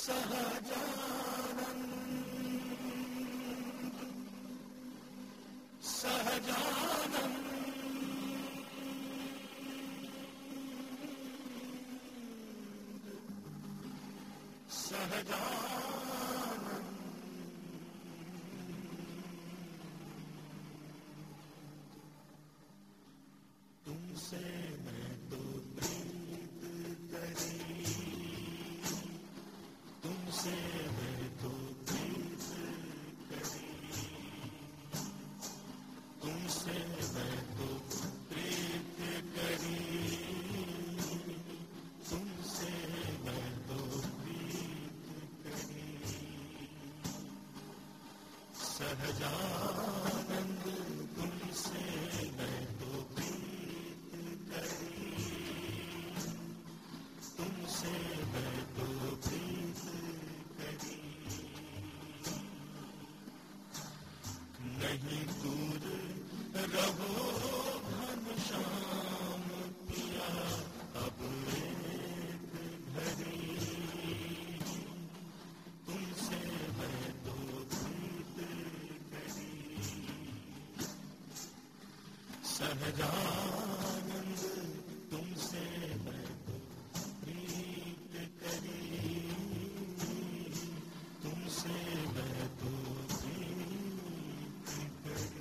तुमसे मैं तो प्रीत करी, तुमसे मैं तो प्रीत करी, तुमसे मैं तो प्रीत करी, तुमसे मैं तो प्रीत करी। सहजानंद तुमसे मैं तो प्रीत करी, तुमसे मैं तो प्रीत करी। नहीं दूर रहो घनश्याम पिया अब एक घड़ी, तुमसे मैं तो प्रीत करी। सहजानंद तुमसे मैं तो प्रीत करी, तुमसे मैं तो प्रीत करी।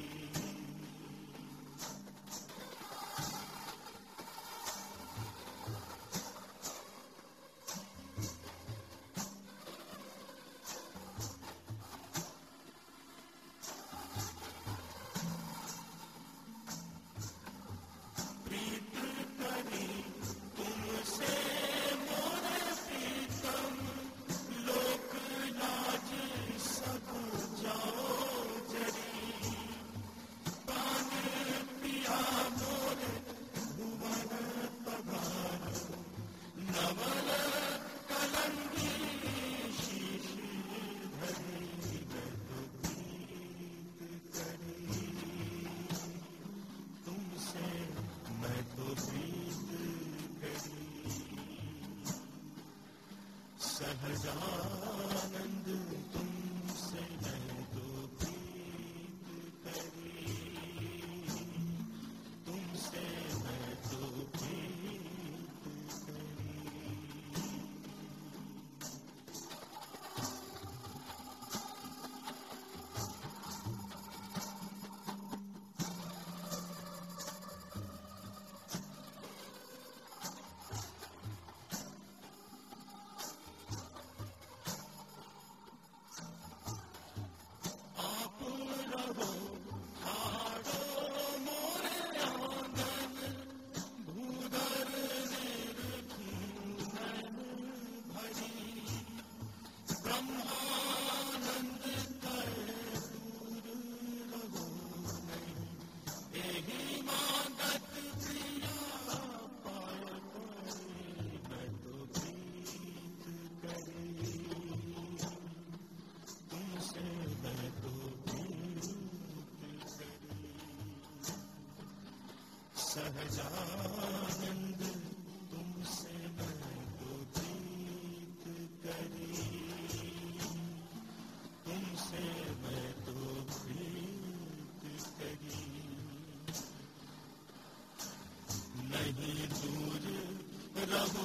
प्रीत करी तुमसे मोरे प्रीतम, लोक लाज सब जाओ जरी। पान पिया मोरे भुवन पधारो, नवल कलंगी शीश धरी। मैं तो प्रीत करी, तुमसे मैं तो प्रीत करी। सहजानंद तुमसे मैं तो प्रीत करी, तुमसे मैं तो प्रीत करी। आप रहो ठाड़ो मोरे आंगन, भूधर निर्धूमन भरी। ब्रह्मानंद कर दूर रहो नहीं, एहि मांगत प्रिया पाय परी। मैं तो प्रीत करी, तुमसे मैं तो प्रीत करी। सहजानंद तुमसे मैं तो प्रीत करी, तुमसे मैं तो प्रीत करी। नहीं दूर रहो